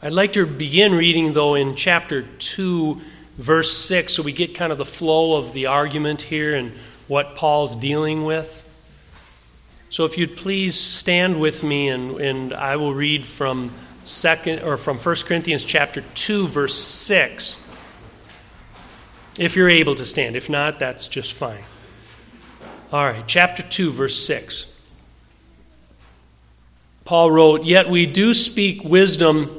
I'd like to begin reading, though, in chapter 2, verse 6, so we get kind of the flow of the argument here and what Paul's dealing with. So if you'd please stand with me, and I will read from 1 Corinthians chapter 2, verse 6. If you're able to stand. If not, that's just fine. All right, chapter 2, verse 6. Paul wrote, "Yet we do speak wisdom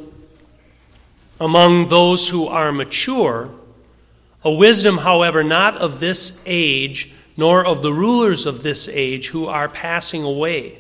among those who are mature, a wisdom, however, not of this age, nor of the rulers of this age who are passing away.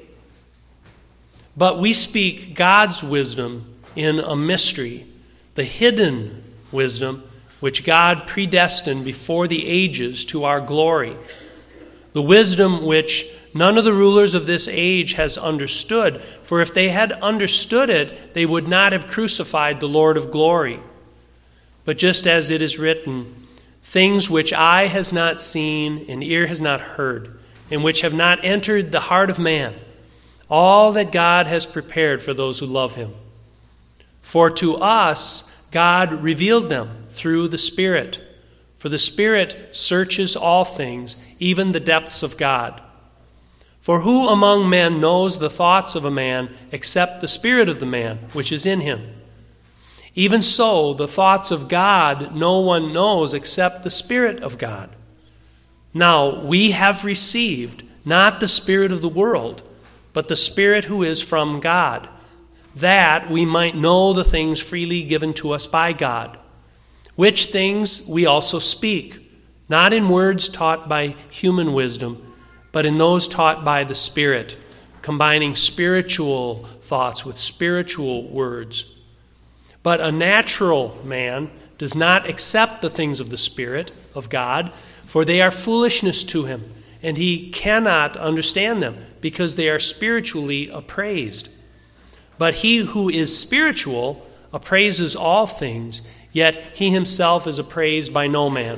But we speak God's wisdom in a mystery, the hidden wisdom which God predestined before the ages to our glory, the wisdom which none of the rulers of this age has understood, for if they had understood it, they would not have crucified the Lord of glory. But just as it is written, things which eye has not seen and ear has not heard, and which have not entered the heart of man, all that God has prepared for those who love him. For to us God revealed them through the Spirit. For the Spirit searches all things, even the depths of God. For who among men knows the thoughts of a man except the spirit of the man which is in him? Even so, the thoughts of God no one knows except the Spirit of God. Now we have received not the spirit of the world, but the Spirit who is from God, that we might know the things freely given to us by God, which things we also speak, not in words taught by human wisdom, but in those taught by the Spirit, combining spiritual thoughts with spiritual words. But a natural man does not accept the things of the Spirit of God, for they are foolishness to him, and he cannot understand them, because they are spiritually appraised. But he who is spiritual appraises all things, yet he himself is appraised by no man.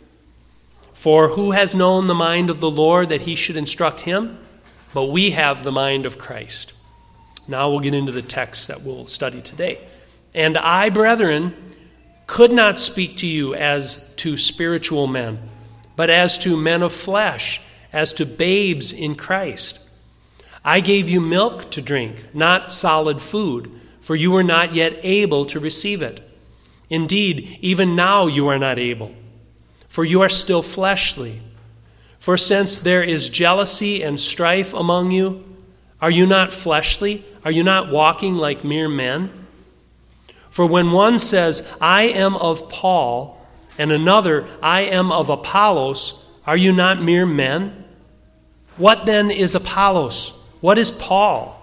For who has known the mind of the Lord that he should instruct him? But we have the mind of Christ." Now we'll get into the text that we'll study today. "And I, brethren, could not speak to you as to spiritual men, but as to men of flesh, as to babes in Christ. I gave you milk to drink, not solid food, for you were not yet able to receive it. Indeed, even now you are not able, for you are still fleshly. For since there is jealousy and strife among you, are you not fleshly? Are you not walking like mere men? For when one says, 'I am of Paul,' and another, 'I am of Apollos,' are you not mere men? What then is Apollos? What is Paul?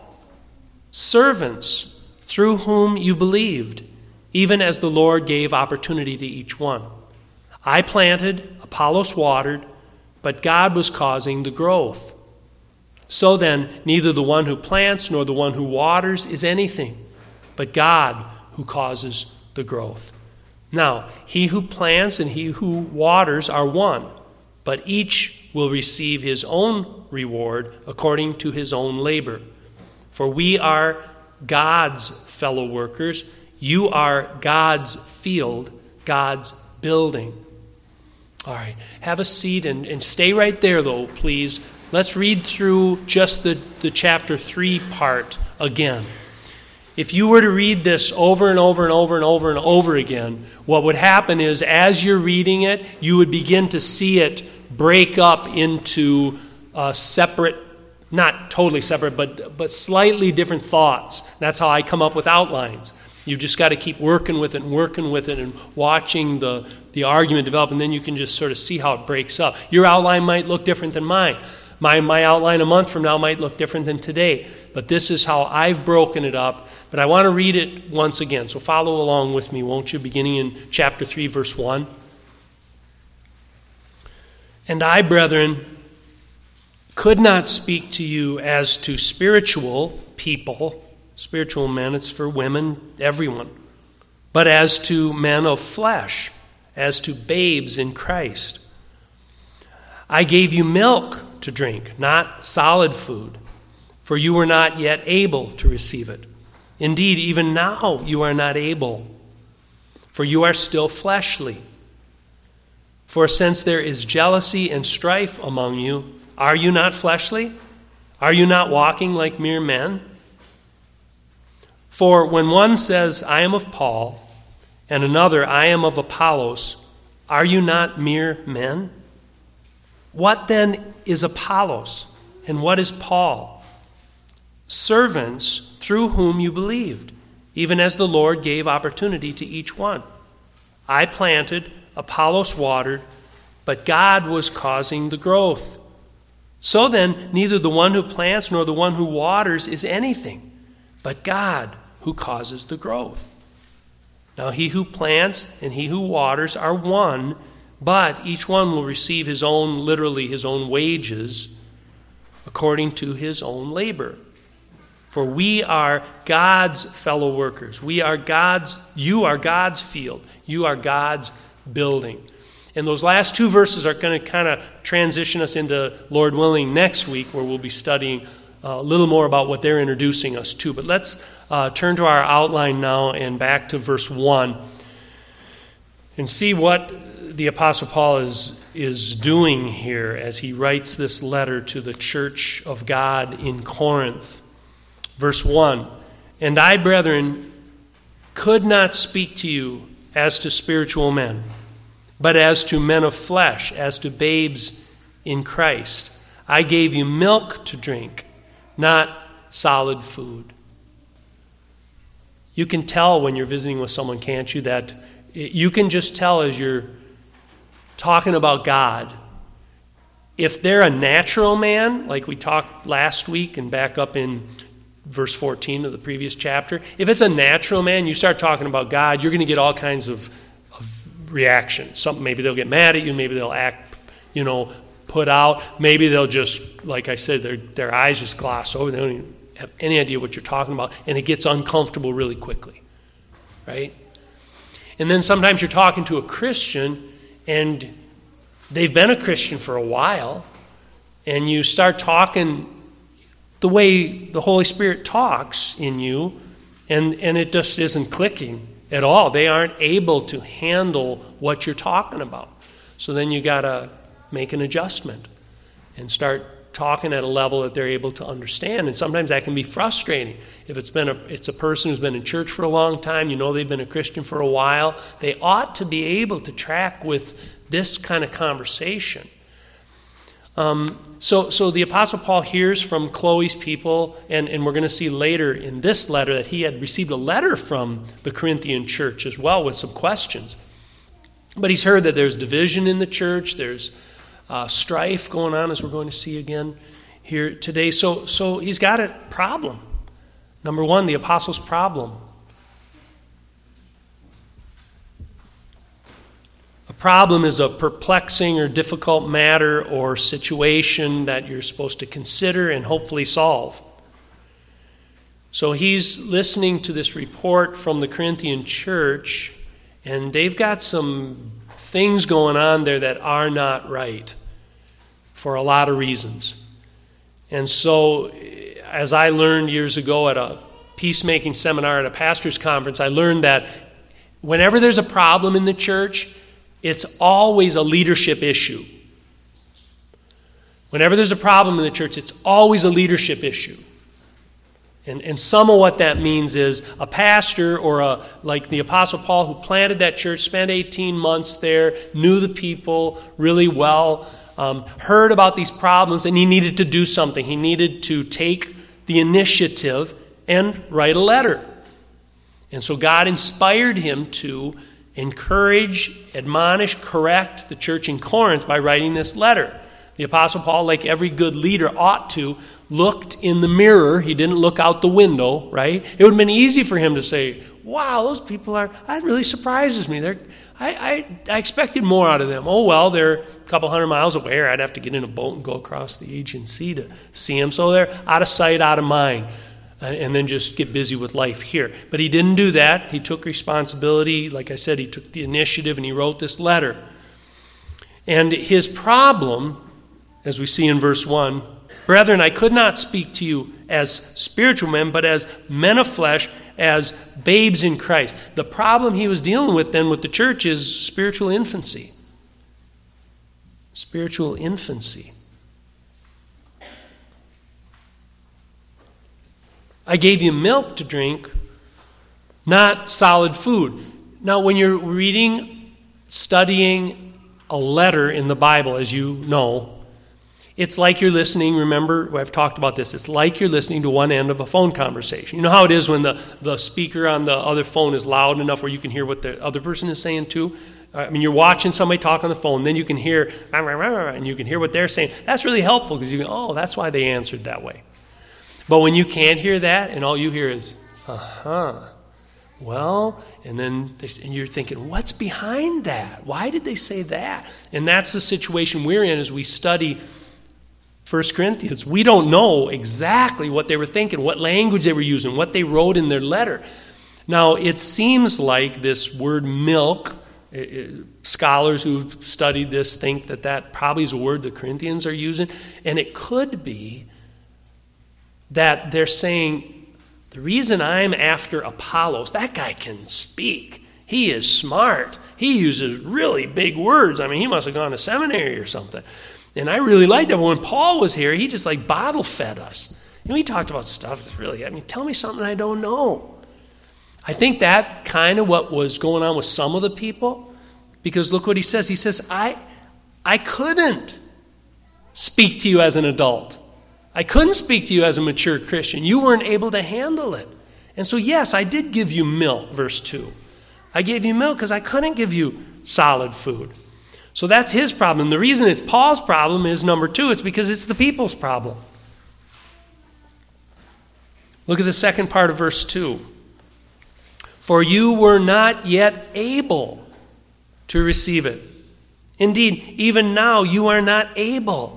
Servants through whom you believed, even as the Lord gave opportunity to each one. I planted, Apollos watered, but God was causing the growth. So then, neither the one who plants nor the one who waters is anything, but God who causes the growth. Now, he who plants and he who waters are one, but each will receive his own reward according to his own labor. For we are God's fellow workers. You are God's field, God's building." All right, have a seat and stay right there, though, please. Let's read through just the chapter 3 part again. If you were to read this over and over and over and over and over again, what would happen is as you're reading it, you would begin to see it break up into separate, not totally separate, but slightly different thoughts. That's how I come up with outlines. You've just got to keep working with it and watching the argument develop, and then you can just sort of see how it breaks up. Your outline might look different than mine. My outline a month from now might look different than today. But this is how I've broken it up. But I want to read it once again. So follow along with me, won't you? Beginning in chapter 3, verse 1. "And I, brethren, could not speak to you as to spiritual people," spiritual men, it's for women, everyone, "but as to men of flesh, as to babes in Christ. I gave you milk to drink, not solid food, for you were not yet able to receive it. Indeed, even now you are not able, for you are still fleshly. For since there is jealousy and strife among you, are you not fleshly? Are you not walking like mere men? For when one says, I am of Paul, and another, I am of Apollos, are you not mere men? What then is Apollos, and what is Paul? Servants through whom you believed, even as the Lord gave opportunity to each one. I planted, Apollos watered, but God was causing the growth. So then, neither the one who plants nor the one who waters is anything, but God who causes the growth. Now he who plants and he who waters are one, but each one will receive his own, literally his own wages, according to his own labor. For we are God's fellow workers. You are God's field. You are God's building. And those last two verses are going to kind of transition us into, Lord willing, next week, where we'll be studying a little more about what they're introducing us to. But let's turn to our outline now and back to verse 1 and see what the Apostle Paul is doing here as he writes this letter to the church of God in Corinth. Verse 1, And I, brethren, could not speak to you as to spiritual men, but as to men of flesh, as to babes in Christ. I gave you milk to drink, not solid food. You can tell when you're visiting with someone, can't you, that you can just tell as you're talking about God, if they're a natural man, like we talked last week and back up in verse 14 of the previous chapter, if it's a natural man, you start talking about God, you're going to get all kinds of reactions. Maybe they'll get mad at you, maybe they'll act, put out, maybe they'll just, like I said, their eyes just gloss over, they don't even have any idea what you're talking about, and it gets uncomfortable really quickly, right? And then sometimes you're talking to a Christian, and they've been a Christian for a while, and you start talking the way the Holy Spirit talks in you, and it just isn't clicking at all. They aren't able to handle what you're talking about. So then you got to make an adjustment and start talking at a level that they're able to understand. And sometimes that can be frustrating. If it's a person who's been in church for a long time, they've been a Christian for a while, they ought to be able to track with this kind of conversation. So the Apostle Paul hears from Chloe's people, and we're going to see later in this letter that he had received a letter from the Corinthian church as well with some questions. But he's heard that there's division in the church, there's strife going on, as we're going to see again here today. So he's got a problem. Number one, the apostle's problem. Problem is a perplexing or difficult matter or situation that you're supposed to consider and hopefully solve. So he's listening to this report from the Corinthian church, and they've got some things going on there that are not right for a lot of reasons. And so, as I learned years ago at a peacemaking seminar at a pastor's conference, I learned that whenever there's a problem in the church, it's always a leadership issue. Whenever there's a problem in the church, it's always a leadership issue. And some of what that means is a pastor or like the Apostle Paul who planted that church, spent 18 months there, knew the people really well, heard about these problems, and he needed to do something. He needed to take the initiative and write a letter. And so God inspired him to encourage, admonish, correct the church in Corinth by writing this letter. The Apostle Paul, like every good leader ought to, looked in the mirror. He didn't look out the window, right? It would have been easy for him to say, wow, those people that really surprises me. I expected more out of them. Oh, well, they're a couple hundred miles away, or I'd have to get in a boat and go across the Aegean Sea to see them. So they're out of sight, out of mind. And then just get busy with life here. But he didn't do that. He took responsibility. Like I said, he took the initiative and he wrote this letter. And his problem, as we see in verse 1, Brethren, I could not speak to you as spiritual men, but as men of flesh, as babes in Christ. The problem he was dealing with then with the church is spiritual infancy. Spiritual infancy. I gave you milk to drink, not solid food. Now, when you're reading, studying a letter in the Bible, as you know, it's like you're listening, remember, I've talked about this, it's like you're listening to one end of a phone conversation. You know how it is when the speaker on the other phone is loud enough where you can hear what the other person is saying too? I mean, you're watching somebody talk on the phone, then you can hear, and you can hear what they're saying. That's really helpful because you can, oh, that's why they answered that way. But when you can't hear that and all you hear is, well, and you're thinking, what's behind that? Why did they say that? And that's the situation we're in as we study 1 Corinthians. We don't know exactly what they were thinking, what language they were using, what they wrote in their letter. Now, it seems like this word milk, scholars who've studied this think that probably is a word the Corinthians are using. And it could be that they're saying, the reason I'm after Apollos, that guy can speak. He is smart. He uses really big words. I mean, he must have gone to seminary or something. And I really liked that. When Paul was here, he just like bottle fed us. You know, he talked about stuff that's really, tell me something I don't know. I think that kind of what was going on with some of the people, because look what he says. He says, I couldn't speak to you as an adult. I couldn't speak to you as a mature Christian. You weren't able to handle it. And so, yes, I did give you milk, verse 2. I gave you milk because I couldn't give you solid food. So that's his problem. The reason it's Paul's problem is, number 2, it's because it's the people's problem. Look at the second part of verse 2. For you were not yet able to receive it. Indeed, even now you are not able.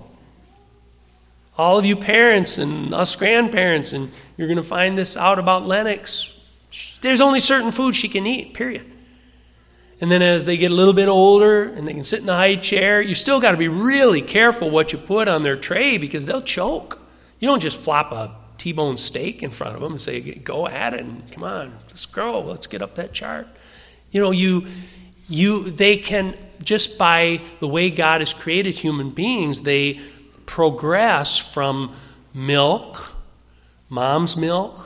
All of you parents and us grandparents, and you're going to find this out about Lennox. There's only certain food she can eat, period. And then as they get a little bit older and they can sit in the high chair, you still got to be really careful what you put on their tray because they'll choke. You don't just flop a T-bone steak in front of them and say, go at it and come on, let's grow, let's get up that chart. You know, they can, just by the way God has created human beings, they progress from milk, mom's milk,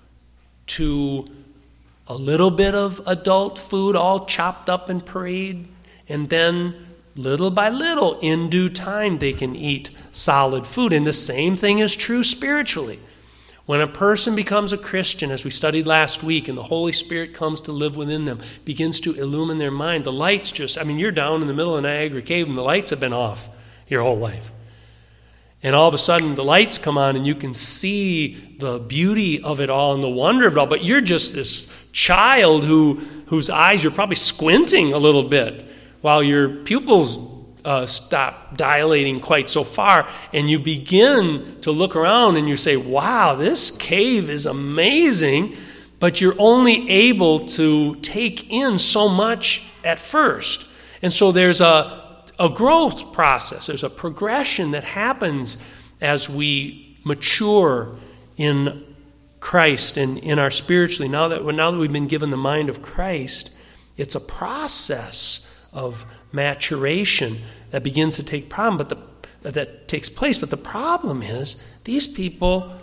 to a little bit of adult food, all chopped up and pureed, and then little by little, in due time, they can eat solid food. And the same thing is true spiritually. When a person becomes a Christian, as we studied last week, and the Holy Spirit comes to live within them, begins to illumine their mind, the lights you're down in the middle of Niagara Cave and the lights have been off your whole life. And all of a sudden the lights come on and you can see the beauty of it all and the wonder of it all. But you're just this child whose eyes you're probably squinting a little bit while your pupils stop dilating quite so far. And you begin to look around and you say, wow, this cave is amazing. But you're only able to take in so much at first. And so there's a growth process. There's a progression that happens as we mature in Christ and in our spiritually. Now that we've been given the mind of Christ, it's a process of maturation that begins to take that takes place. But the problem is, these people,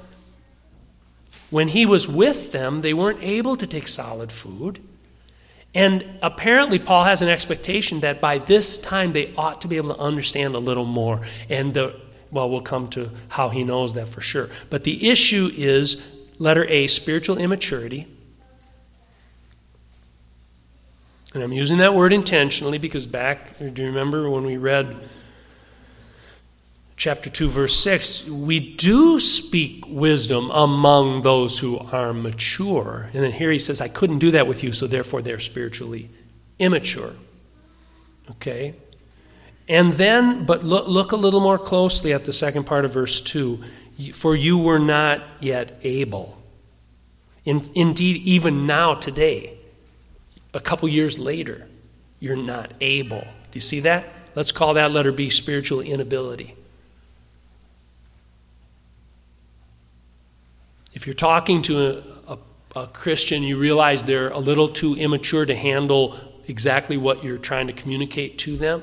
when he was with them, they weren't able to take solid food. And apparently Paul has an expectation that by this time they ought to be able to understand a little more. And we'll come to how he knows that for sure. But the issue is, letter A, spiritual immaturity. And I'm using that word intentionally because do you remember when we read chapter 2, verse 6, we do speak wisdom among those who are mature. And then here he says, I couldn't do that with you, so therefore they're spiritually immature. Okay? And then, but look a little more closely at the second part of verse 2. For you were not yet able. Indeed, even now, today, a couple years later, you're not able. Do you see that? Let's call that letter B, spiritual inability. If you're talking to a Christian, you realize they're a little too immature to handle exactly what you're trying to communicate to them,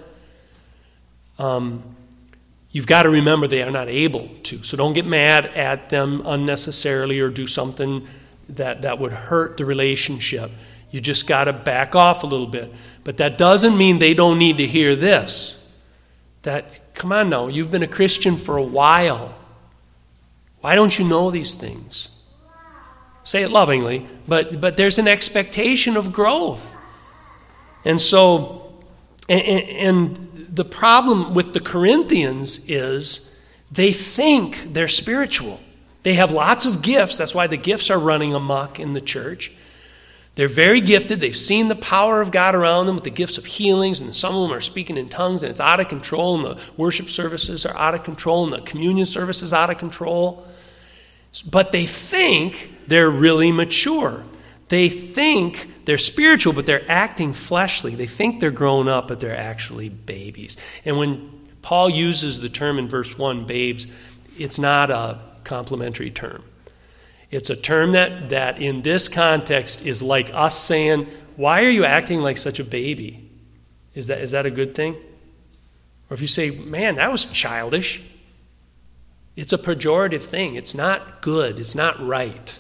you've got to remember they are not able to. So don't get mad at them unnecessarily or do something that would hurt the relationship. You just got to back off a little bit. But that doesn't mean they don't need to hear this. That, come on now, you've been a Christian for a while. Why don't you know these things? Say it lovingly, but there's an expectation of growth. And so, and the problem with the Corinthians is they think they're spiritual. They have lots of gifts. That's why the gifts are running amok in the church. They're very gifted. They've seen the power of God around them with the gifts of healings, and some of them are speaking in tongues, and it's out of control, and the worship services are out of control, and the communion service is out of control. But they think they're really mature. They think they're spiritual, but they're acting fleshly. They think they're grown up, but they're actually babies. And when Paul uses the term in verse 1, babes, it's not a complimentary term. It's a term that in this context is like us saying, why are you acting like such a baby? Is that a good thing? Or if you say, man, that was childish, it's a pejorative thing. It's not good. It's not right.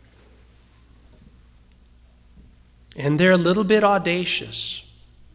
And they're a little bit audacious.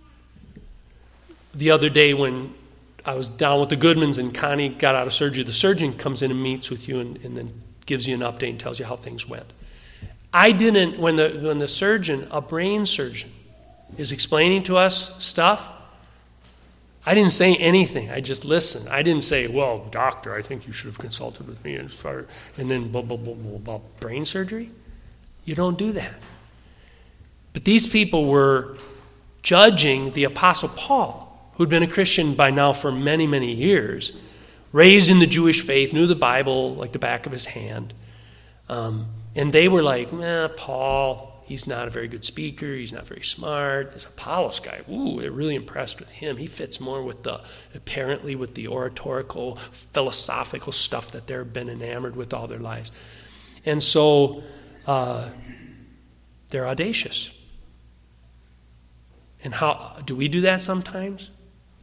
The other day when I was down with the Goodmans and Connie got out of surgery, the surgeon comes in and meets with you and then gives you an update and tells you how things went. I didn't, when the surgeon, a brain surgeon, is explaining to us stuff, I didn't say anything. I just listened. I didn't say, well, doctor, I think you should have consulted with me. And then blah, blah, blah, blah, blah, brain surgery? You don't do that. But these people were judging the Apostle Paul, who'd been a Christian by now for many, many years, raised in the Jewish faith, knew the Bible like the back of his hand. And they were like, Paul, he's not a very good speaker. He's not very smart. This Apollos guy, they're really impressed with him. He fits more with the oratorical, philosophical stuff that they've been enamored with all their lives. And so they're audacious. And how do we do that sometimes?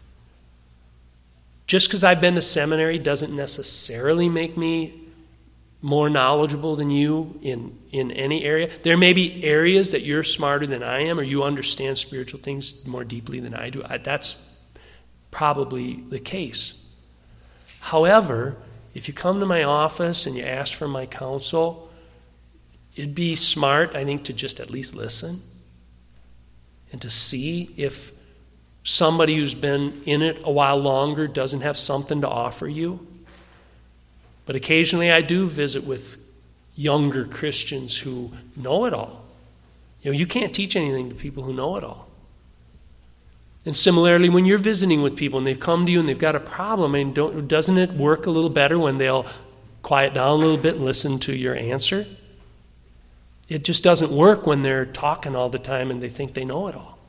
Just because I've been to seminary doesn't necessarily make me more knowledgeable than you in any area. There may be areas that you're smarter than I am, or you understand spiritual things more deeply than I do. That's probably the case. However, if you come to my office and you ask for my counsel, it'd be smart, I think, to just at least listen and to see if somebody who's been in it a while longer doesn't have something to offer you. But occasionally I do visit with younger Christians who know it all. You can't teach anything to people who know it all. And similarly, when you're visiting with people and they've come to you and they've got a problem, doesn't it work a little better when they'll quiet down a little bit and listen to your answer? It just doesn't work when they're talking all the time and they think they know it all.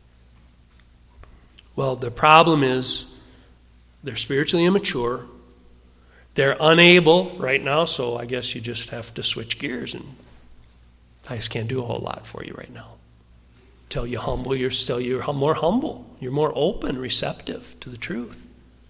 Well, the problem is they're spiritually immature. They're unable right now, so I guess you just have to switch gears, and I just can't do a whole lot for you right now. Until you humble, you're more humble. You're more open, receptive to the truth.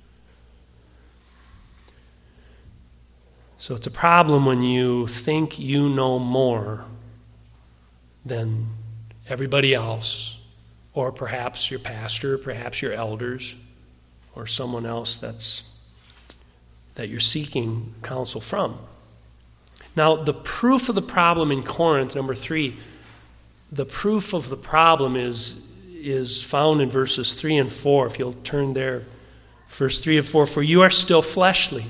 So it's a problem when you think you know more than everybody else, or perhaps your pastor, perhaps your elders, or someone else that you're seeking counsel from. Now, the proof of the problem in Corinth, number 3, the proof of the problem is found in verses 3 and 4. If you'll turn there, verse 3 and 4, for you are still fleshly.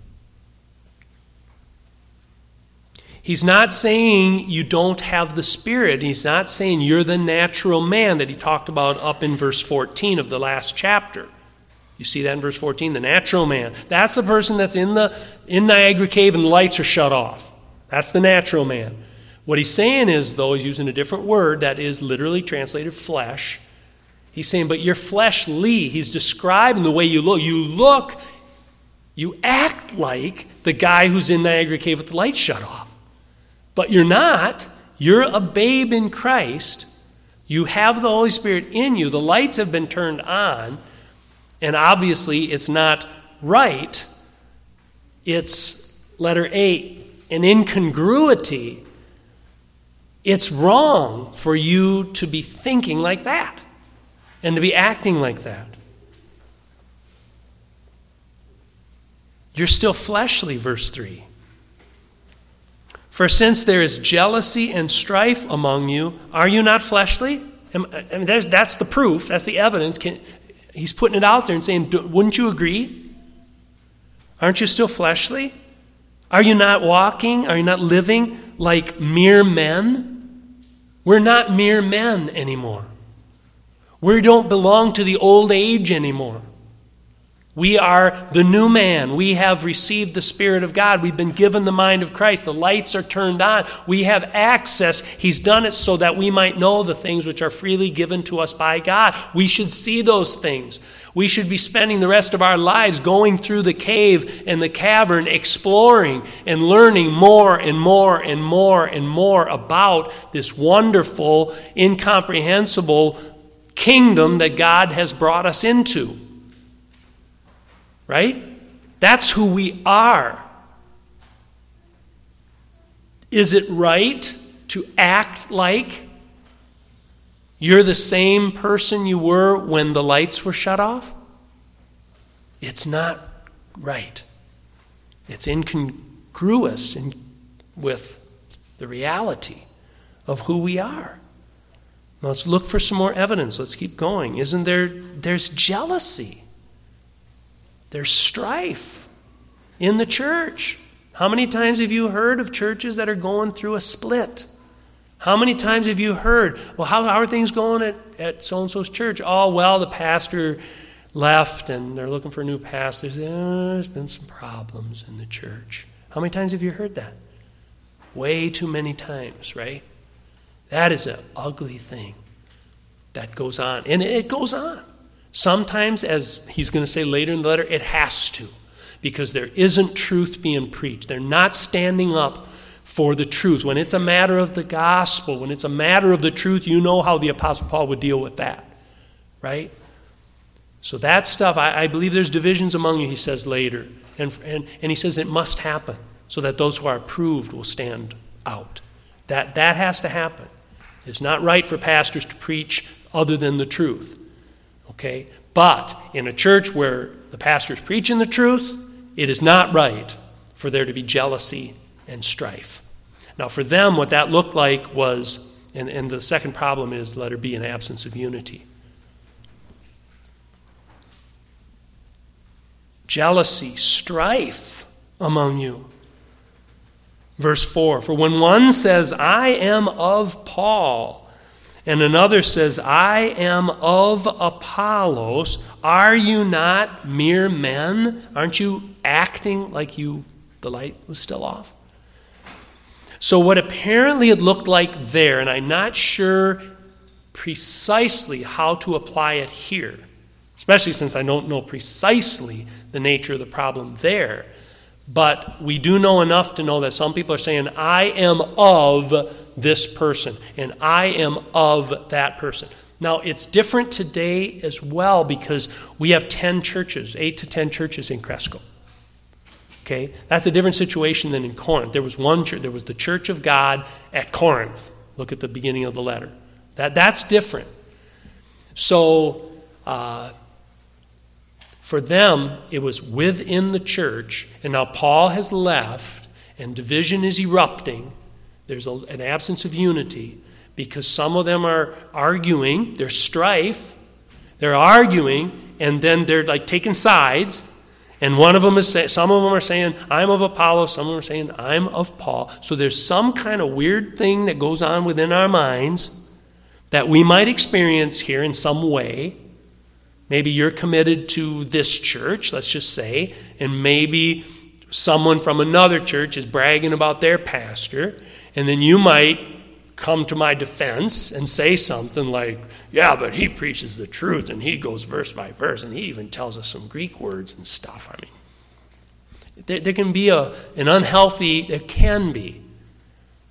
He's not saying you don't have the Spirit. He's not saying you're the natural man that he talked about up in verse 14 of the last chapter. You see that in verse 14? The natural man. That's the person that's in Niagara Cave and the lights are shut off. That's the natural man. What he's saying is, though, he's using a different word that is literally translated flesh. He's saying, but you're fleshly. He's describing the way you look. You act like the guy who's in Niagara Cave with the lights shut off. But you're not. you're a babe in Christ. You have the Holy Spirit in you. The lights have been turned on. And obviously it's not right. It's, letter A, an incongruity. It's wrong for you to be thinking like that and to be acting like that. You're still fleshly, verse 3. For since there is jealousy and strife among you, are you not fleshly? I mean, that's the proof. That's the evidence. He's putting it out there and saying, wouldn't you agree? Aren't you still fleshly? Are you not walking? Are you not living like mere men? We're not mere men anymore. We don't belong to the old age anymore. We are the new man. We have received the Spirit of God. We've been given the mind of Christ. The lights are turned on. We have access. He's done it so that we might know the things which are freely given to us by God. We should see those things. We should be spending the rest of our lives going through the cave and the cavern, exploring and learning more and more and more and more about this wonderful, incomprehensible kingdom that God has brought us into. Right? That's who we are. Is it right to act like you're the same person you were when the lights were shut off? It's not right. It's incongruous with the reality of who we are. Now let's look for some more evidence. Let's keep going. There's jealousy. There's strife in the church. How many times have you heard of churches that are going through a split? How many times have you heard, well, how are things going at so-and-so's church? Oh, well, the pastor left and they're looking for a new pastor. There's been some problems in the church. How many times have you heard that? Way too many times, right? That is an ugly thing that goes on. And it goes on. Sometimes, as he's going to say later in the letter, it has to, because there isn't truth being preached. They're not standing up for the truth. When it's a matter of the gospel, when it's a matter of the truth, you know how the Apostle Paul would deal with that, right? So that stuff, I believe there's divisions among you, he says later. And he says it must happen so that those who are approved will stand out. That has to happen. It's not right for pastors to preach other than the truth. Okay? But in a church where the pastor is preaching the truth, it is not right for there to be jealousy and strife. Now, for them, what that looked like was, and the second problem is, let there be an absence of unity. Jealousy, strife among you. Verse 4, for when one says, I am of Paul, and another says, I am of Apollos, are you not mere men? Aren't you acting like the light was still off? So what apparently it looked like there, and I'm not sure precisely how to apply it here, especially since I don't know precisely the nature of the problem there, but we do know enough to know that some people are saying, I am of this person, and I am of that person. Now, it's different today as well because we have 10 churches, 8 to 10 churches in Cresco. Okay? That's a different situation than in Corinth. There was one church, there was the Church of God at Corinth. Look at the beginning of the letter. That's different. So, for them, it was within the church, and now Paul has left, and division is erupting. There's an absence of unity because some of them are arguing. There's strife. They're arguing, and then they're like taking sides. And one of them is some of them are saying, I'm of Apollos. Some of them are saying, I'm of Paul. So there's some kind of weird thing that goes on within our minds that we might experience here in some way. Maybe you're committed to this church, let's just say, and maybe someone from another church is bragging about their pastor. And then you might come to my defense and say something like, yeah, but he preaches the truth and he goes verse by verse and he even tells us some Greek words and stuff. I mean, there can be an unhealthy, there can be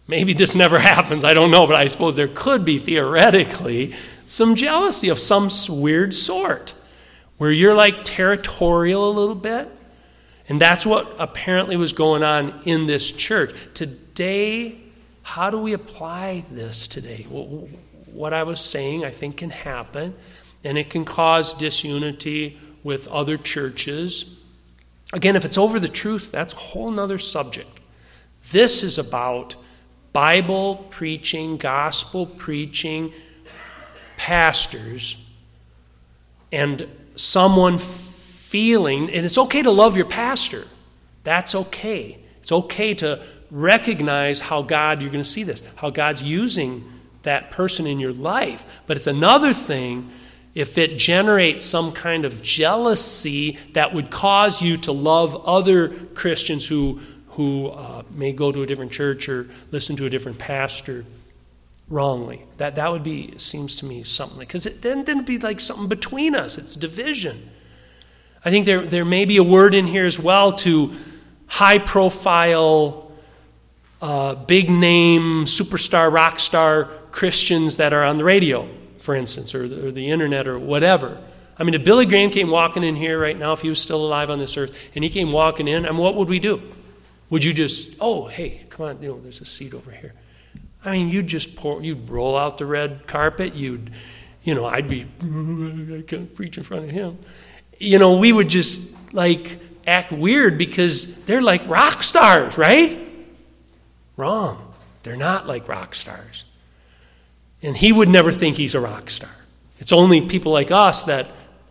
maybe this never happens, I don't know, but I suppose there could be theoretically some jealousy of some weird sort, where you're like territorial a little bit. And that's what apparently was going on in this church. Today, how do we apply this today? Well, what I was saying, I think, can happen, and it can cause disunity with other churches. Again, if it's over the truth, that's a whole other subject. This is about Bible preaching, gospel preaching pastors, and someone feeling, and it's okay to love your pastor. That's okay. It's okay to recognize how God, you're going to see this, how God's using that person in your life. But it's another thing if it generates some kind of jealousy that would cause you to love other Christians who may go to a different church or listen to a different pastor wrongly. That would be, seems to me, something, because it then it'd be like something between us. It's division. I think there may be a word in here as well to high-profile, big-name, superstar, rock star Christians that are on the radio, for instance, or the internet or whatever. I mean, if Billy Graham came walking in here right now, if he was still alive on this earth, and he came walking in, I mean, what would we do? Would you just, oh, hey, come on, there's a seat over here. I mean, you'd roll out the red carpet, I'd be, I can't preach in front of him. We would just act weird because they're like rock stars, right? Wrong. They're not like rock stars. And he would never think he's a rock star. It's only people like us that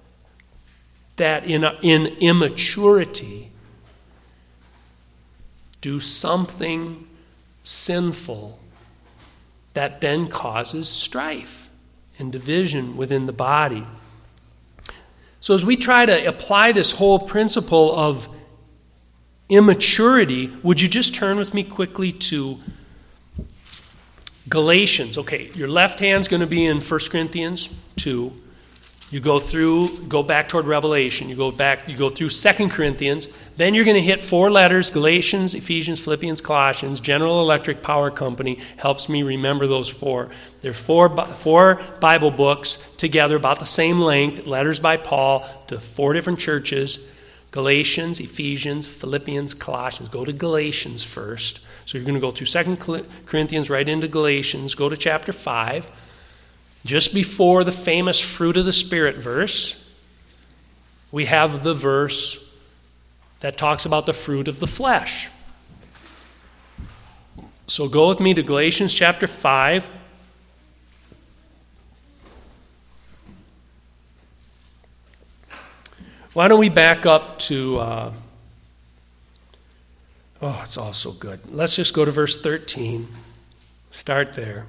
in immaturity do something sinful that then causes strife and division within the body. So as we try to apply this whole principle of immaturity, would you just turn with me quickly to Galatians? Okay, your left hand's going to be in 1 Corinthians 2. You go back toward Revelation. You go through 2 Corinthians. Then you're going to hit 4 letters: Galatians, Ephesians, Philippians, Colossians. General Electric Power Company helps me remember those 4. They're four Bible books together, about the same length, letters by Paul to 4 different churches: Galatians, Ephesians, Philippians, Colossians. Go to Galatians first. So you're going to go through 2 Corinthians right into Galatians. Go to chapter 5. Just before the famous fruit of the Spirit verse, we have the verse that talks about the fruit of the flesh. So go with me to Galatians chapter 5. Why don't we back up to, it's all so good. Let's just go to verse 13. Start there.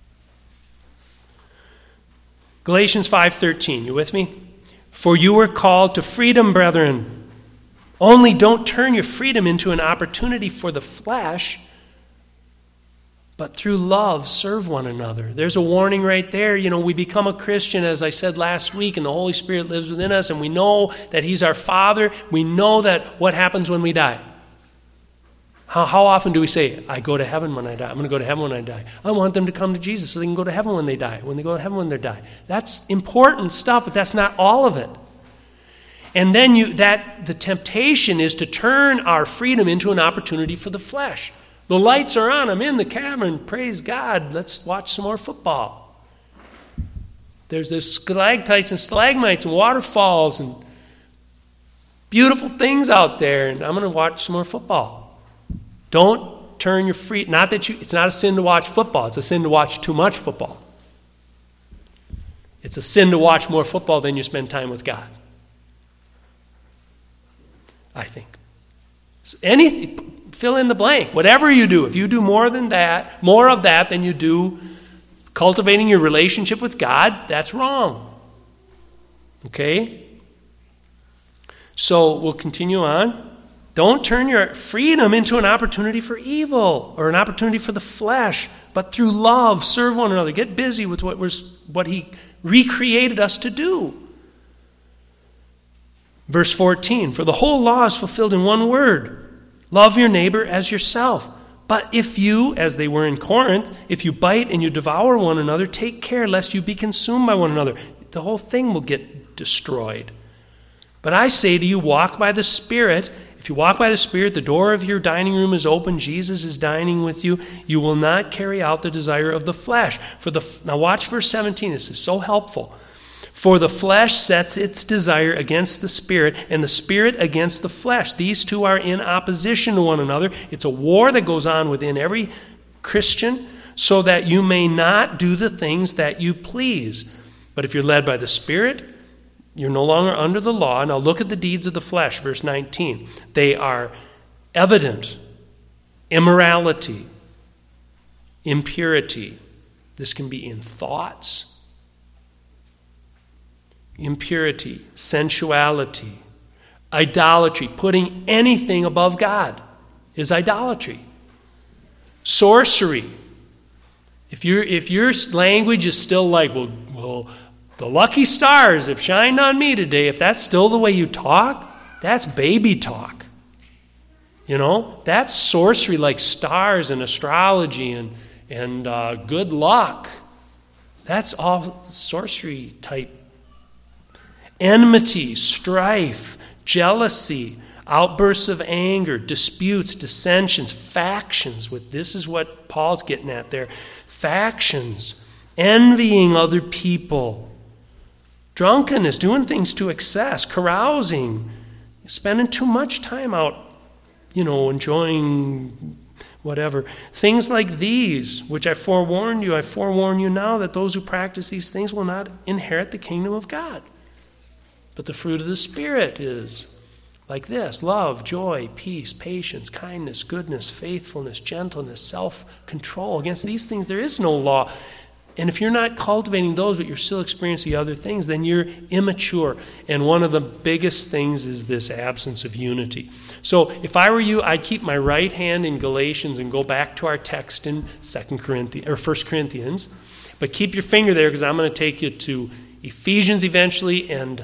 Galatians 5:13, you with me? For you were called to freedom, brethren. Only don't turn your freedom into an opportunity for the flesh, but through love serve one another. There's a warning right there. We become a Christian, as I said last week, and the Holy Spirit lives within us, and we know that He's our Father. We know that what happens when we die. How often do we say, I go to heaven when I die? I'm going to go to heaven when I die. I want them to come to Jesus so they can go to heaven when they die. When they go to heaven when they die. That's important stuff, but that's not all of it. And then the temptation is to turn our freedom into an opportunity for the flesh. The lights are on. I'm in the cavern. Praise God. Let's watch some more football. There's this stalactites and stalagmites and waterfalls and beautiful things out there, and I'm going to watch some more football. Don't turn your free. It's not a sin to watch football. It's a sin to watch too much football. It's a sin to watch more football than you spend time with God, I think. Fill in the blank. Whatever you do, if you do more of that than you do cultivating your relationship with God, that's wrong. Okay? So we'll continue on. Don't turn your freedom into an opportunity for evil or an opportunity for the flesh, but through love, serve one another. Get busy with what He recreated us to do. Verse 14, for the whole law is fulfilled in one word. Love your neighbor as yourself. But if you, as they were in Corinth, if you bite and you devour one another, take care lest you be consumed by one another. The whole thing will get destroyed. But I say to you, walk by the Spirit. If you walk by the Spirit, the door of your dining room is open. Jesus is dining with you. You will not carry out the desire of the flesh. Now watch verse 17. This is so helpful. For the flesh sets its desire against the Spirit, and the Spirit against the flesh. These two are in opposition to one another. It's a war that goes on within every Christian, so that you may not do the things that you please. But if you're led by the Spirit, you're no longer under the law. Now look at the deeds of the flesh, verse 19. They are evident: immorality, impurity. This can be in thoughts. Impurity, sensuality, idolatry. Putting anything above God is idolatry. Sorcery. If your language is still like, well, the lucky stars have shined on me today, if that's still the way you talk, that's baby talk. That's sorcery, like stars and astrology and good luck. That's all sorcery type. Enmity, strife, jealousy, outbursts of anger, disputes, dissensions, factions. This is what Paul's getting at there. Factions, envying other people, drunkenness, doing things to excess, carousing, spending too much time out, enjoying whatever. Things like these, which I forewarn you now that those who practice these things will not inherit the kingdom of God. But the fruit of the Spirit is like this: love, joy, peace, patience, kindness, goodness, faithfulness, gentleness, self-control. Against these things there is no law. And if you're not cultivating those, but you're still experiencing other things, then you're immature. And one of the biggest things is this absence of unity. So if I were you, I'd keep my right hand in Galatians and go back to our text in 1 Corinthians. But keep your finger there, because I'm going to take you to Ephesians eventually and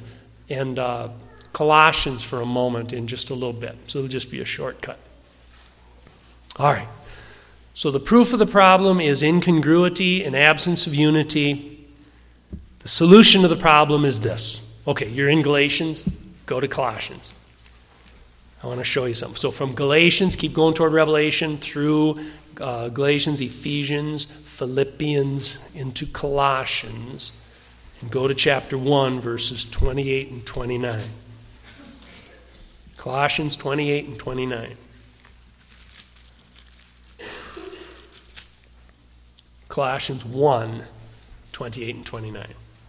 Colossians for a moment in just a little bit. So it'll just be a shortcut. All right. So the proof of the problem is incongruity and absence of unity. The solution to the problem is this. Okay, you're in Galatians. Go to Colossians. I want to show you something. So from Galatians, keep going toward Revelation, through Galatians, Ephesians, Philippians, into Colossians. And go to chapter 1, verses 28 and 29. Colossians 28 and 29. Colossians 1, 28 and 29.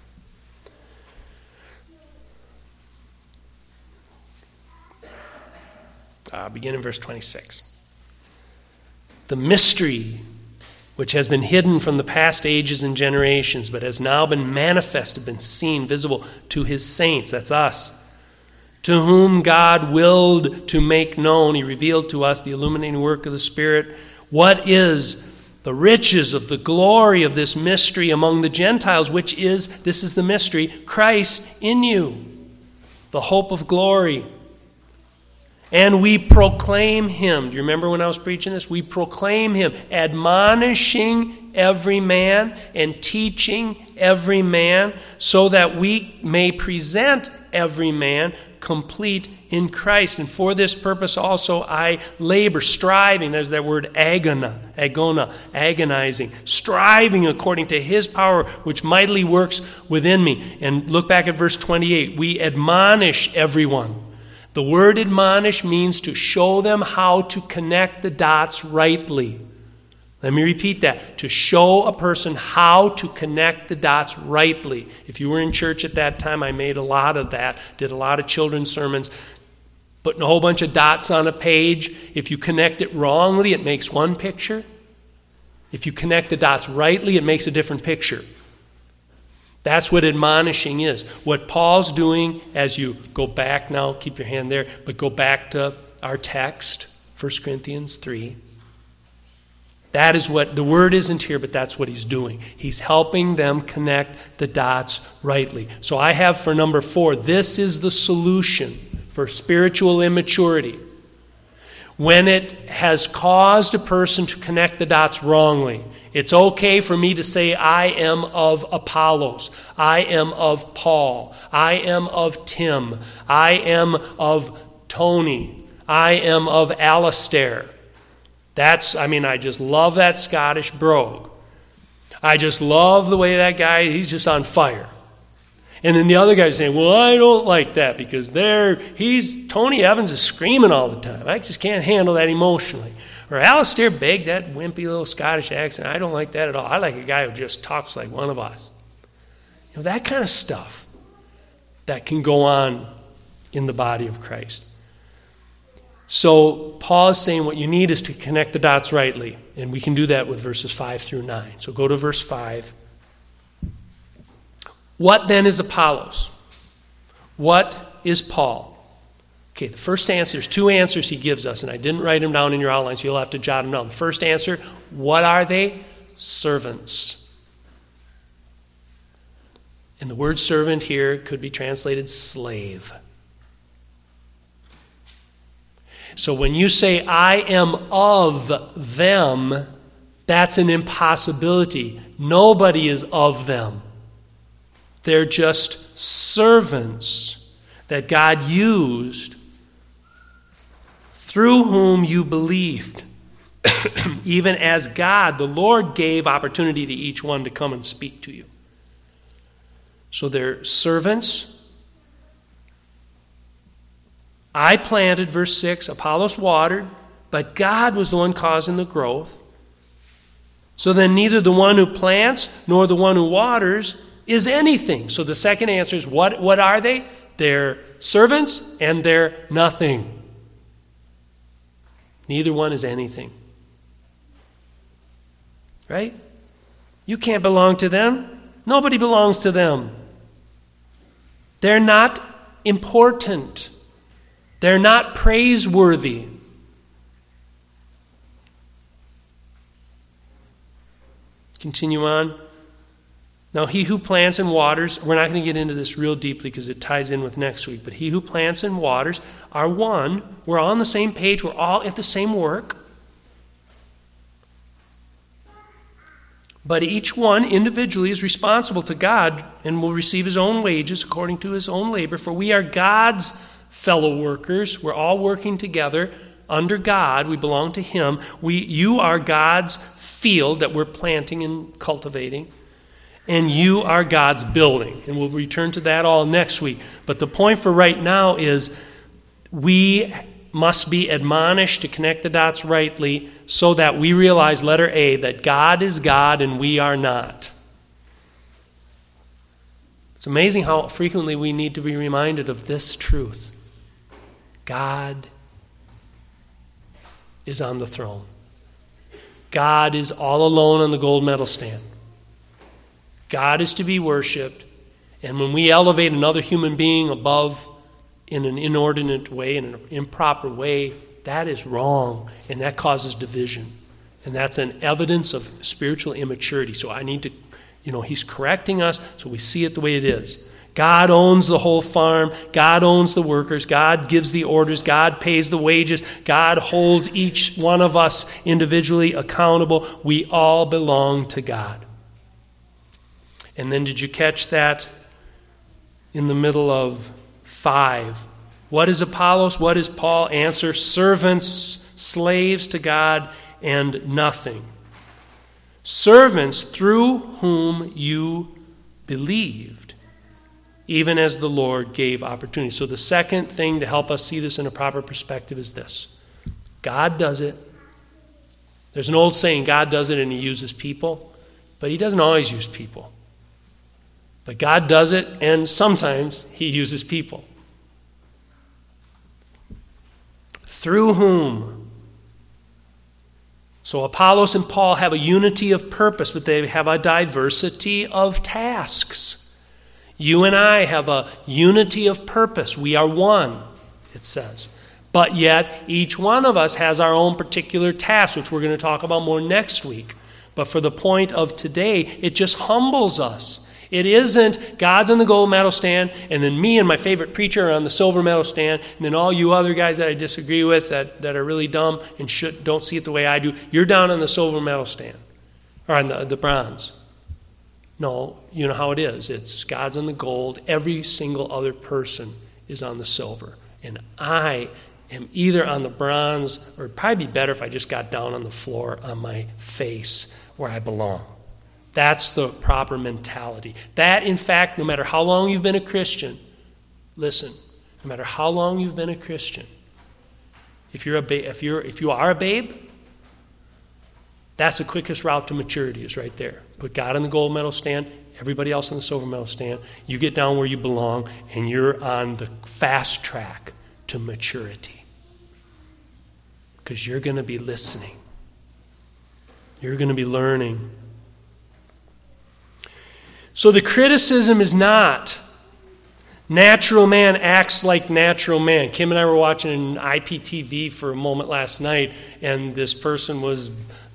Begin in verse 26. The mystery which has been hidden from the past ages and generations, but has now been manifested, been seen, visible to his saints, that's us, to whom God willed to make known, he revealed to us the illuminating work of the Spirit, what is the riches of the glory of this mystery among the Gentiles, which is, this is the mystery, Christ in you, the hope of glory. And we proclaim him. Do you remember when I was preaching this? We proclaim him, admonishing every man and teaching every man, so that we may present every man complete in Christ. And for this purpose also I labor, striving, there's that word agona, agonizing, striving according to his power, which mightily works within me. And look back at verse 28. We admonish everyone. The word admonish means to show them how to connect the dots rightly. Let me repeat that. To show a person how to connect the dots rightly. If you were in church at that time, I made a lot of that. Did a lot of children's sermons. Putting a whole bunch of dots on a page. If you connect it wrongly, it makes one picture. If you connect the dots rightly, it makes a different picture. That's what admonishing is. What Paul's doing, as you go back now, keep your hand there, but go back to our text, 1 Corinthians 3. That is what, the word isn't here, but that's what he's doing. He's helping them connect the dots rightly. So I have for number 4, this is the solution for spiritual immaturity. when it has caused a person to connect the dots wrongly. It's okay for me to say, I am of Apollos, I am of Paul, I am of Tim, I am of Tony, I am of Alistair. I just love that Scottish brogue. I just love the way that guy, he's just on fire. And then the other guy's saying, well, I don't like that because Tony Evans is screaming all the time. I just can't handle that emotionally. Or Alistair Begg, that wimpy little Scottish accent, I don't like that at all. I like a guy who just talks like one of us. That kind of stuff that can go on in the body of Christ. So Paul is saying what you need is to connect the dots rightly. And we can do that with verses 5 through 9. So go to verse 5. What then is Apollos? What is Paul? Okay, the first answer, there's two answers he gives us, and I didn't write them down in your outline, so you'll have to jot them down. The first answer, what are they? Servants. And the word servant here could be translated slave. So when you say, I am of them, that's an impossibility. Nobody is of them. They're just servants that God used through whom you believed. Even as God, the Lord, gave opportunity to each one to come and speak to you. So they're servants. I planted, verse 6, Apollos watered, but God was the one causing the growth. So then neither the one who plants nor the one who waters is anything. So the second answer is, what are they? They're servants and they're nothing. Neither one is anything. Right? You can't belong to them. Nobody belongs to them. They're not important. They're not praiseworthy. Continue on. Now, he who plants and waters, we're not going to get into this real deeply because it ties in with next week, but he who plants and waters are one. We're all on the same page. We're all at the same work. But each one individually is responsible to God and will receive his own wages according to his own labor. For we are God's fellow workers. We're all working together under God. We belong to him. You are God's field that we're planting and cultivating. And you are God's building. And we'll return to that all next week. But the point for right now is we must be admonished to connect the dots rightly so that we realize, letter A, that God is God and we are not. It's amazing how frequently we need to be reminded of this truth. God is on the throne. God is all alone on the gold medal stand. God is to be worshipped, and when we elevate another human being above in an inordinate way, in an improper way, that is wrong, and that causes division. And that's an evidence of spiritual immaturity. So I need to, he's correcting us so we see it the way it is. God owns the whole farm. God owns the workers. God gives the orders. God pays the wages. God holds each one of us individually accountable. We all belong to God. And then did you catch that in the middle of 5? What is Apollos? What is Paul? Answer, servants, slaves to God, and nothing. Servants through whom you believed, even as the Lord gave opportunity. So the second thing to help us see this in a proper perspective is this. God does it. There's an old saying, God does it and he uses people, but he doesn't always use people. But God does it, and sometimes he uses people. Through whom? So Apollos and Paul have a unity of purpose, but they have a diversity of tasks. You and I have a unity of purpose. We are one, it says. But yet, each one of us has our own particular task, which we're going to talk about more next week. But for the point of today, it just humbles us. It isn't God's on the gold medal stand, and then me and my favorite preacher are on the silver medal stand, and then all you other guys that I disagree with that are really dumb and don't see it the way I do, you're down on the silver medal stand, or on the bronze. No, you know how it is. It's God's on the gold. Every single other person is on the silver. And I am either on the bronze, or it'd probably be better if I just got down on the floor on my face where I belong. That's the proper mentality. That, in fact, no matter how long you've been a Christian, listen, no matter how long you've been a Christian, if you are a babe, that's the quickest route to maturity is right there. Put God on the gold medal stand, everybody else on the silver medal stand. You get down where you belong, and you're on the fast track to maturity. Because you're going to be listening. You're going to be learning. So the criticism is not natural man acts like natural man. Kim and I were watching IPTV for a moment last night, and this person was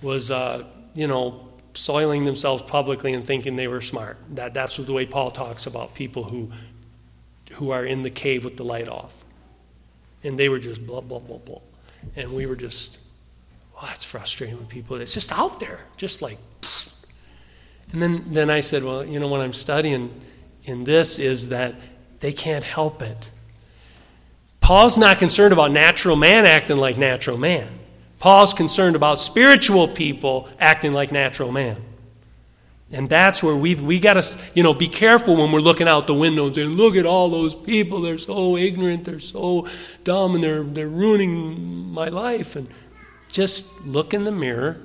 soiling themselves publicly and thinking they were smart. That's the way Paul talks about people who are in the cave with the light off. And they were just blah, blah, blah, blah. And we were just, that's frustrating with people. It's just out there, just like, pfft. And then I said, well, what I'm studying in this is that they can't help it. Paul's not concerned about natural man acting like natural man. Paul's concerned about spiritual people acting like natural man. And that's where we got to, be careful when we're looking out the window and saying, look at all those people, they're so ignorant, they're so dumb, and they're ruining my life. And just look in the mirror.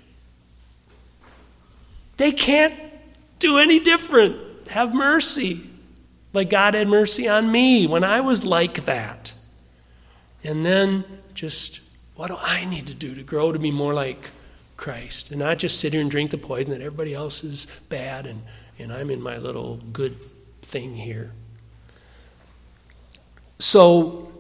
They can't do any different. Have mercy. Like God had mercy on me when I was like that. And then just, what do I need to do to grow to be more like Christ? And not just sit here and drink the poison that everybody else is bad and I'm in my little good thing here. So,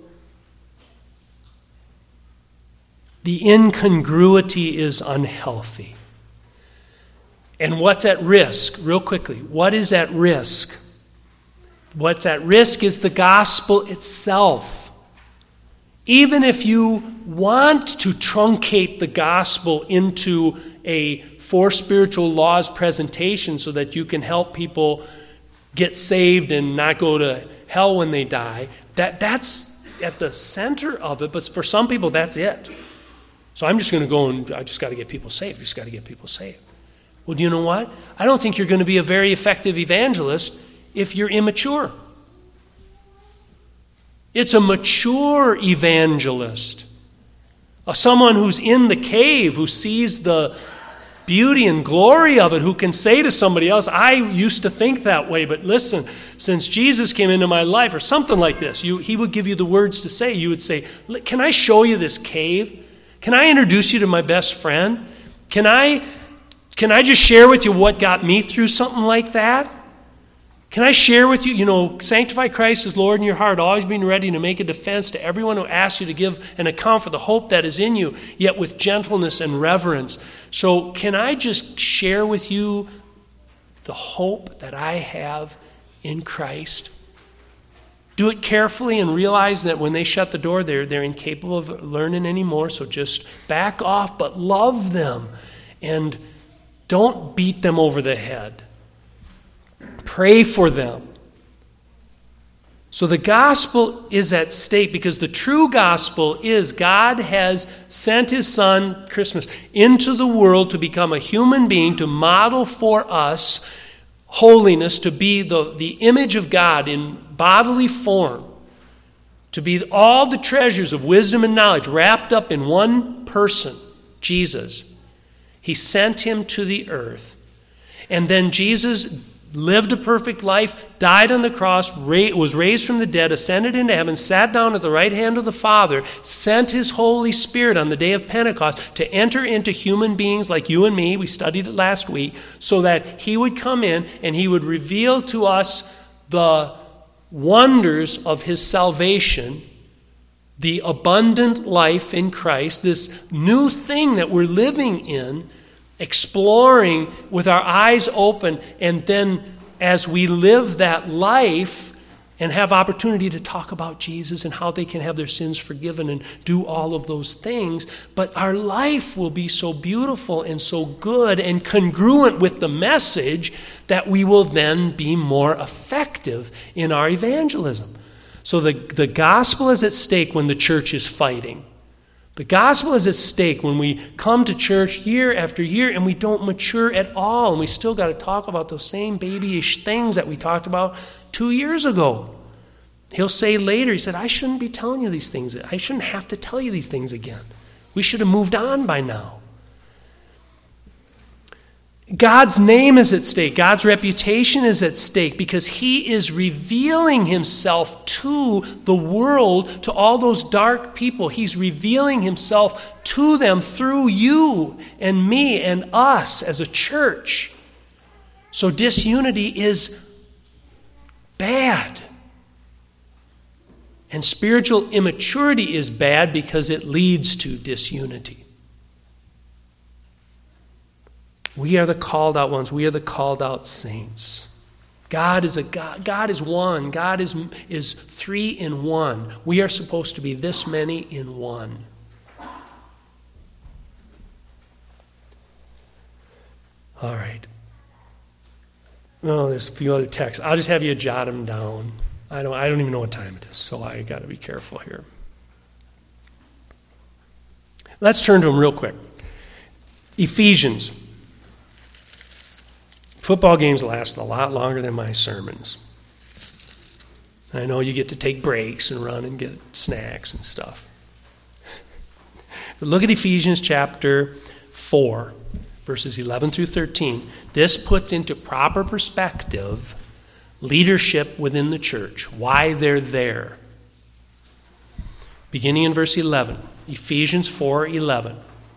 the incongruity is unhealthy. And what's at risk? Real quickly, what is at risk? What's at risk is the gospel itself. Even if you want to truncate the gospel into a four spiritual laws presentation so that you can help people get saved and not go to hell when they die, that's at the center of it. But for some people, that's it. So I'm just going to go and I just got to get people saved. Just got to get people saved. Well, do you know what? I don't think you're going to be a very effective evangelist if you're immature. It's a mature evangelist. Someone who's in the cave, who sees the beauty and glory of it, who can say to somebody else, I used to think that way, but listen, since Jesus came into my life, or something like this, he would give you the words to say. You would say, can I show you this cave? Can I introduce you to my best friend? Can I just share with you what got me through something like that? Can I share with you, sanctify Christ as Lord in your heart, always being ready to make a defense to everyone who asks you to give an account for the hope that is in you, yet with gentleness and reverence. So can I just share with you the hope that I have in Christ? Do it carefully and realize that when they shut the door, they're incapable of learning anymore, so just back off, but love them. And don't beat them over the head. Pray for them. So the gospel is at stake because the true gospel is God has sent his son, Christmas, into the world to become a human being, to model for us holiness, to be the image of God in bodily form, to be all the treasures of wisdom and knowledge wrapped up in one person, Jesus. He sent him to the earth. And then Jesus lived a perfect life, died on the cross, was raised from the dead, ascended into heaven, sat down at the right hand of the Father, sent his Holy Spirit on the day of Pentecost to enter into human beings like you and me. We studied it last week, so that he would come in and he would reveal to us the wonders of his salvation, the abundant life in Christ, this new thing that we're living in, exploring with our eyes open, and then as we live that life and have opportunity to talk about Jesus and how they can have their sins forgiven and do all of those things. But our life will be so beautiful and so good and congruent with the message that we will then be more effective in our evangelism. So the gospel is at stake when the church is fighting. The gospel is at stake when we come to church year after year and we don't mature at all, and we still got to talk about those same babyish things that we talked about 2 years ago. He'll say later, he said, I shouldn't be telling you these things. I shouldn't have to tell you these things again. We should have moved on by now. God's name is at stake. God's reputation is at stake because he is revealing himself to the world, to all those dark people. He's revealing himself to them through you and me and us as a church. So disunity is bad. And spiritual immaturity is bad because it leads to disunity. We are the called out ones. We are the called out saints. God is a God. God is one. God is 3 in 1. We are supposed to be this many in one. All right. Oh, there's a few other texts. I'll just have you jot them down. I don't even know what time it is, so I got to be careful here. Let's turn to them real quick. Ephesians. Football games last a lot longer than my sermons. I know you get to take breaks and run and get snacks and stuff. But look at Ephesians chapter 4, verses 11 through 13. This puts into proper perspective leadership within the church, why they're there. Beginning in verse 11, Ephesians 4:11.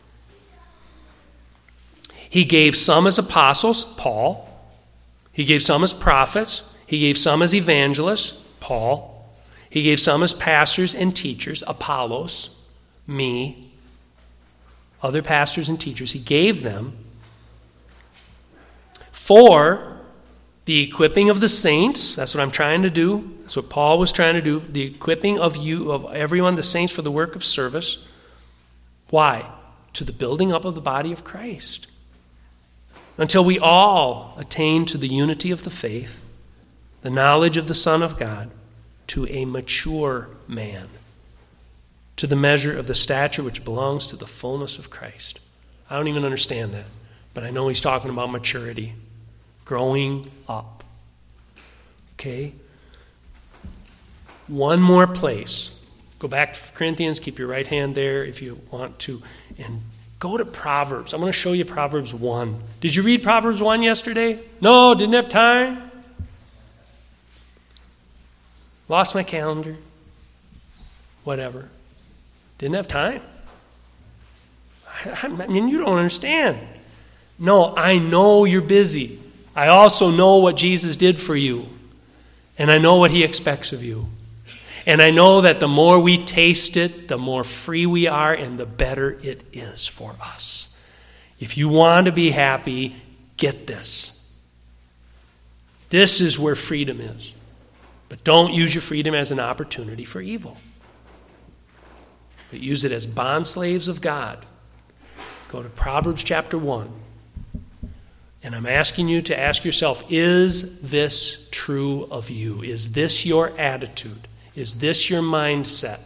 He gave some as apostles, Paul. He gave some as prophets. He gave some as evangelists, Paul. He gave some as pastors and teachers, Apollos, me, other pastors and teachers. He gave them for the equipping of the saints. That's what I'm trying to do. That's what Paul was trying to do. The equipping of you, of everyone, the saints, for the work of service. Why? To the building up of the body of Christ. Until we all attain to the unity of the faith, the knowledge of the Son of God, to a mature man, to the measure of the stature which belongs to the fullness of Christ. I don't even understand that, but I know he's talking about maturity, growing up. Okay? One more place. Go back to Corinthians, keep your right hand there if you want to, and go to Proverbs. I'm going to show you Proverbs 1. Did you read Proverbs 1 yesterday? No, didn't have time. Lost my calendar. Whatever. Didn't have time. I mean, you don't understand. No, I know you're busy. I also know what Jesus did for you. And I know what he expects of you. And I know that the more we taste it, the more free we are and the better it is for us. If you want to be happy, get this. This is where freedom is. But don't use your freedom as an opportunity for evil. But use it as bondslaves of God. Go to Proverbs chapter 1. And I'm asking you to ask yourself, is this true of you? Is this your attitude? Is this your mindset?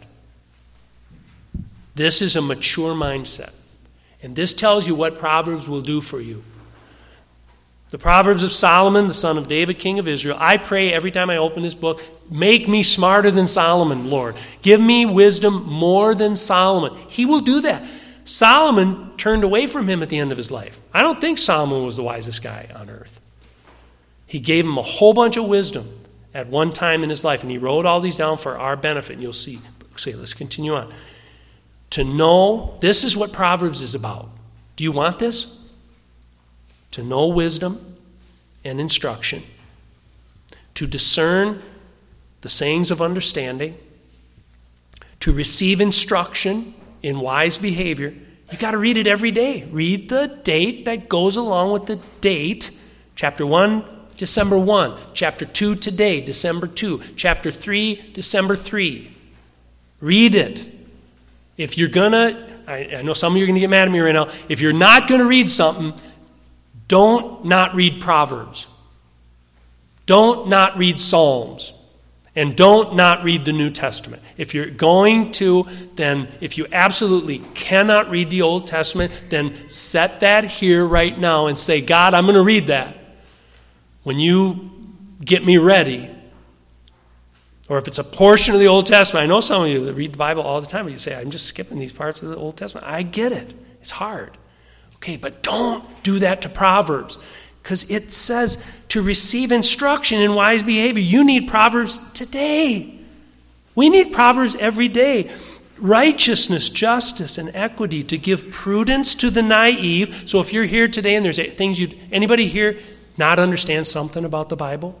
This is a mature mindset. And this tells you what Proverbs will do for you. The Proverbs of Solomon, the son of David, king of Israel. I pray every time I open this book, make me smarter than Solomon, Lord. Give me wisdom more than Solomon. He will do that. Solomon turned away from him at the end of his life. I don't think Solomon was the wisest guy on earth. He gave him a whole bunch of wisdom at one time in his life, and he wrote all these down for our benefit, and you'll see. Okay, let's continue on. To know, this is what Proverbs is about. Do you want this? To know wisdom and instruction, to discern the sayings of understanding, to receive instruction in wise behavior. You got to read it every day. Read the date that goes along with the date. Chapter 1 December 1. Chapter 2 today, December 2. Chapter 3, December 3. Read it. If you're going to, I know some of you are going to get mad at me right now. If you're not going to read something, don't not read Proverbs. Don't not read Psalms. And don't not read the New Testament. If you're going to, then if you absolutely cannot read the Old Testament, then set that here right now and say, God, I'm going to read that. When you get me ready, or if it's a portion of the Old Testament, I know some of you that read the Bible all the time, but you say, I'm just skipping these parts of the Old Testament. I get it. It's hard. Okay, but don't do that to Proverbs. Because it says to receive instruction in wise behavior. You need Proverbs today. We need Proverbs every day. Righteousness, justice, and equity, to give prudence to the naive. So if you're here today and there's things anybody here not understand something about the Bible?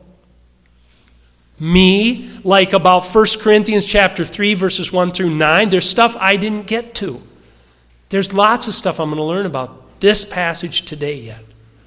Me, like about 1 Corinthians chapter 3, verses 1 through 9, there's stuff I didn't get to. There's lots of stuff I'm going to learn about this passage today yet.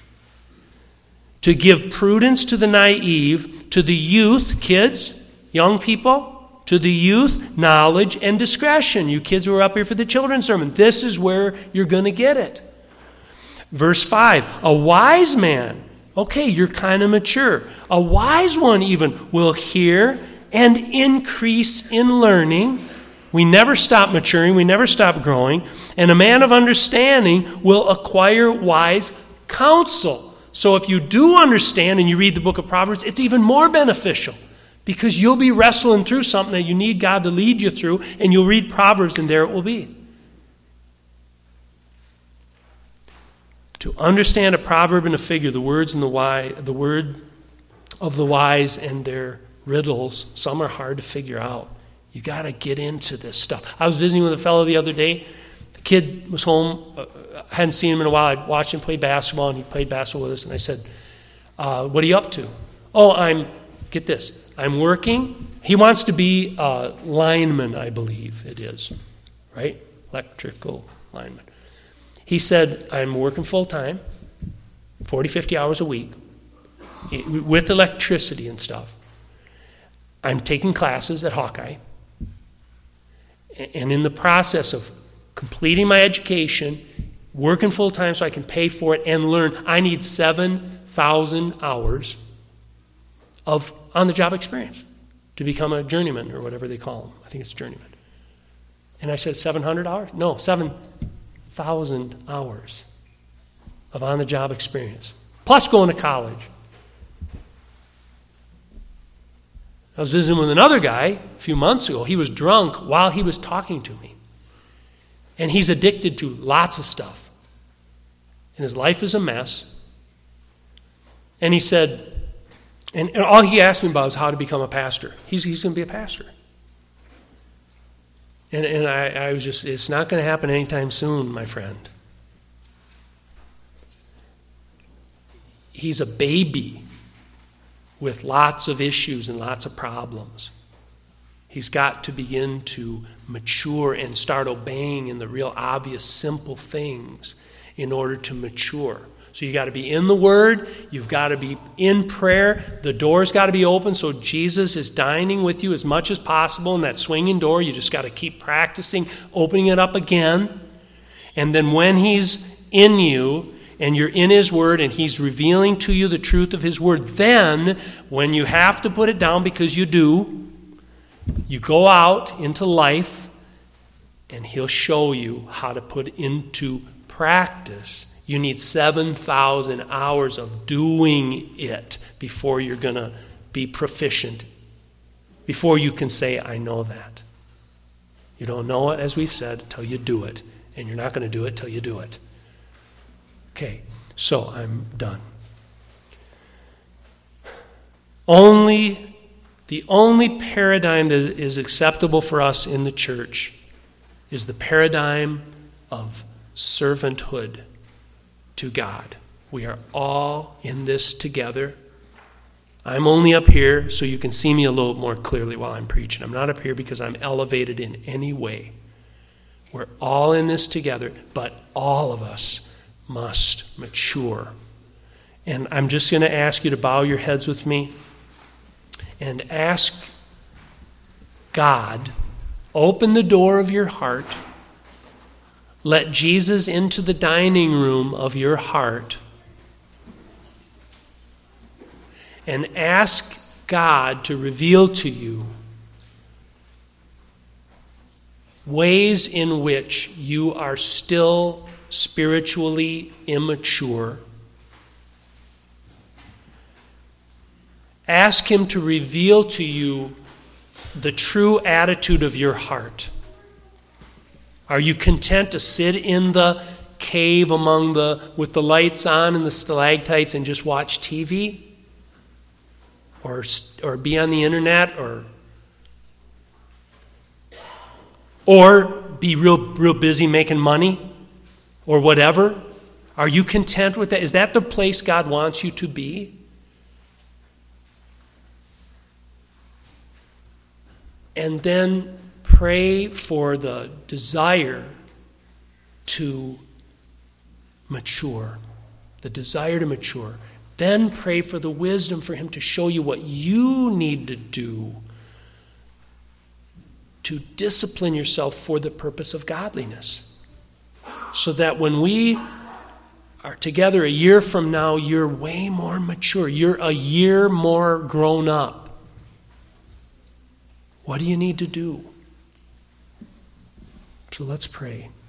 To give prudence to the naive, to the youth, kids, young people, to the youth, knowledge and discretion. You kids who are up here for the children's sermon, this is where you're going to get it. Verse 5, a wise man, okay, you're kind of mature. A wise one even will hear and increase in learning. We never stop maturing, we never stop growing. And a man of understanding will acquire wise counsel. So if you do understand and you read the book of Proverbs, it's even more beneficial because you'll be wrestling through something that you need God to lead you through, and you'll read Proverbs and there it will be. To understand a proverb and a figure, the word of the wise and their riddles, some are hard to figure out. You got to get into this stuff. I was visiting with a fellow the other day. The kid was home. I hadn't seen him in a while. I watched him play basketball, and he played basketball with us. And I said, what are you up to? Oh, get this, I'm working. He wants to be a lineman, I believe it is, right? Electrical lineman. He said, I'm working full-time, 40, 50 hours a week, with electricity and stuff. I'm taking classes at Hawkeye. And in the process of completing my education, working full-time so I can pay for it and learn, I need 7,000 hours of on-the-job experience to become a journeyman or whatever they call them. I think it's journeyman. And I said, 700 hours? No, 7,000 hours of on-the-job experience, plus going to college. I was visiting with another guy a few months ago. He was drunk while he was talking to me. And he's addicted to lots of stuff. And his life is a mess. And he said, and all he asked me about is how to become a pastor. He's going to be a pastor. And I was just, it's not going to happen anytime soon, my friend. He's a baby with lots of issues and lots of problems. He's got to begin to mature and start obeying in the real obvious, simple things in order to mature. So you got to be in the Word. You've got to be in prayer. The door's got to be open so Jesus is dining with you as much as possible in that swinging door. You just got to keep practicing, opening it up again. And then when He's in you and you're in His Word and He's revealing to you the truth of His Word, then when you have to put it down, because you do, you go out into life and He'll show you how to put into practice. You need 7,000 hours of doing it before you're going to be proficient, before you can say, I know that. You don't know it, as we've said, until you do it. And you're not going to do it till you do it. Okay, so I'm done. The only paradigm that is acceptable for us in the church is the paradigm of servanthood to God. We are all in this together. I'm only up here so you can see me a little more clearly while I'm preaching. I'm not up here because I'm elevated in any way. We're all in this together, but all of us must mature And I'm just going to ask you to bow your heads with me and ask God, open the door of your heart. Let Jesus into the dining room of your heart. And ask God to reveal to you ways in which you are still spiritually immature. Ask Him to reveal to you the true attitude of your heart. Are you content to sit in the cave with the lights on and the stalactites and just watch TV? Or be on the internet? Or be real busy making money? Or whatever? Are you content with that? Is that the place God wants you to be? And then pray for the desire to mature. The desire to mature. Then pray for the wisdom for Him to show you what you need to do to discipline yourself for the purpose of godliness. So that when we are together a year from now, you're way more mature. You're a year more grown up. What do you need to do? So let's pray.